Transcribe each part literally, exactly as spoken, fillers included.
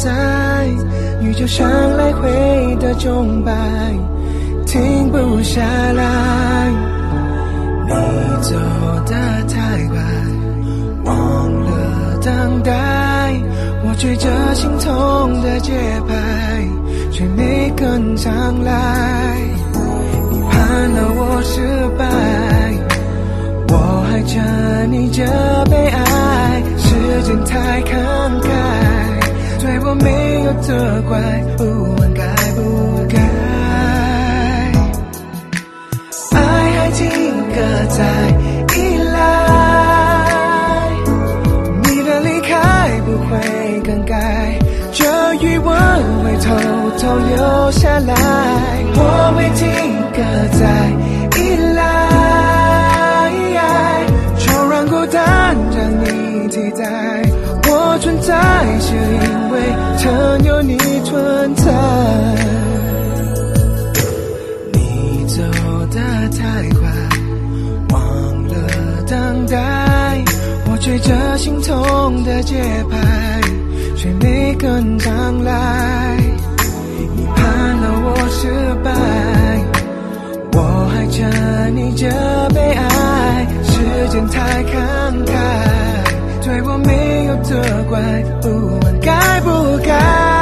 在，宇宙像来回的钟摆，停不下来。你走得太快，忘了等待，我追着心痛的节拍，却没跟上来。你盼了我失败，我还着你这悲哀，时间太慷慨，对我没有责怪，不问该不该。爱还停格在依赖，你的离开不会更改，这余温会偷偷留下来。我会停格在依赖，就让孤单让你替代。我存在是因为曾有你存在。你走得太快，忘了等待，我追着心痛的节拍，却没跟上来。你盼了我失败，我还着你这悲哀，时间太慷慨，对我没有责怪，不问该不该。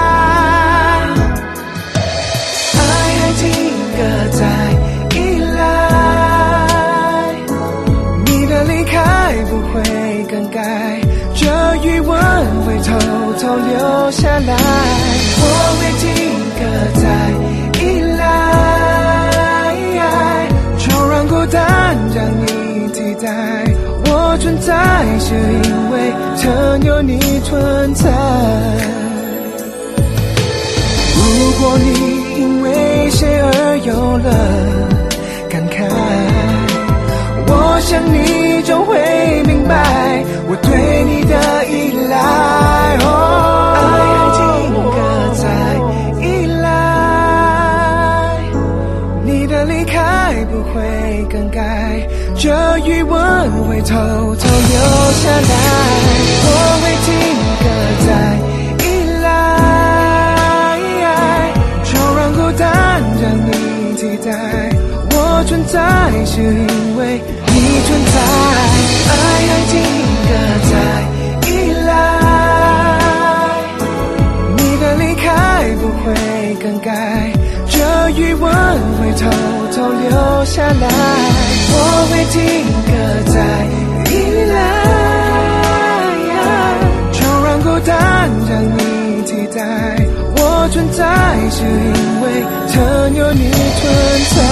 爱还停格在依赖，你的离开不会更改，这余温会偷偷留下来。我会停格在依赖，就让孤单让你替代。我存在是因为曾有你存在。如果你因为谁而有了感慨，我想你就会明白我对你的依赖。哦，爱还停格在依赖，你的离开不会更改，这余温会偷偷留下来。我会停格在依赖，就让孤单让你替代。我存在是因为你存在。爱还停格在依赖，你的离开不会更改，这余温会偷偷留下来。我会停格在依赖，就让孤单让你替代。我存在是因为曾有你存在。